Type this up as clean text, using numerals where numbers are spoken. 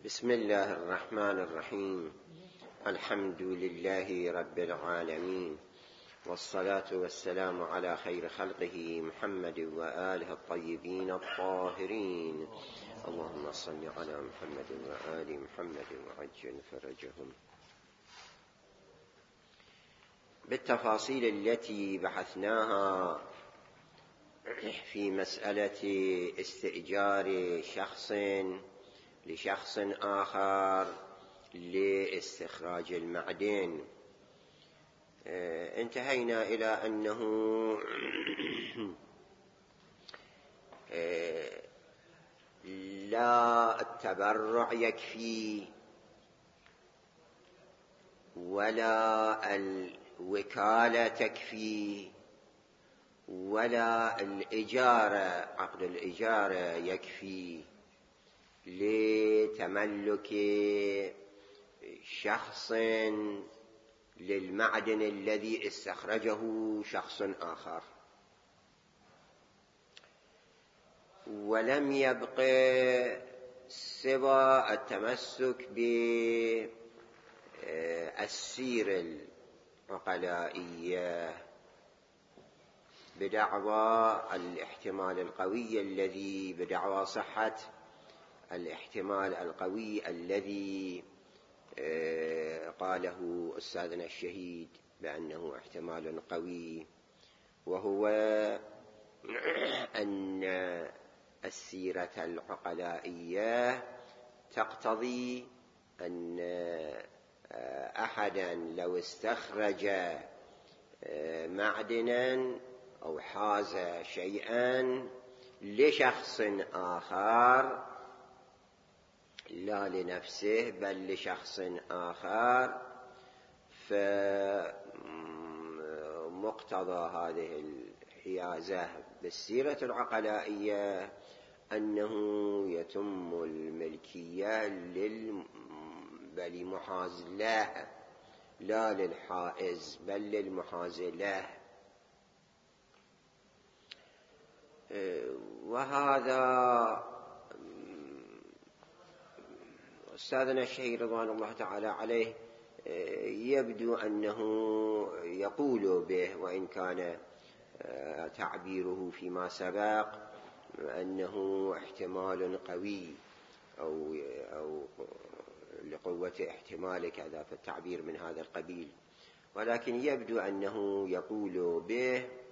بسم الله الرحمن الرحيم. الحمد لله رب العالمين، والصلاة والسلام على خير خلقه محمد وآله الطيبين الطاهرين. اللهم صل على محمد وآل محمد وعجل فرجهم. بالتفاصيل التي بحثناها في مسألة استئجار شخص لشخص آخر لاستخراج المعدن، انتهينا إلى أنه لا التبرع يكفي ولا الوكالة تكفي ولا الإجارة، عقد الإجارة يكفي لتملك شخص للمعدن الذي استخرجه شخص آخر، ولم يبق سوى التمسك بالسيرة العقلائية بدعوى الاحتمال القوي الذي بدعوى صحة الاحتمال القوي الذي قاله أستاذنا الشهيد بأنه احتمال قوي، وهو أن السيرة العقلائية تقتضي أن أحدا لو استخرج معدنا أو حاز شيئا لشخص آخر، لا لنفسه بل لشخص آخر، فمقتضى هذه الحيازة بالسيرة العقلائية أنه يتم الملكية للمحاز له، لا للحائز بل للمحاز له. وهذا أستاذنا الشهيد رضوان الله تعالى عليه يبدو أنه يقول به، وإن كان تعبيره فيما سبق أنه احتمال قوي أو لقوة احتمال كذا، فالتعبير من هذا القبيل، ولكن يبدو أنه يقول به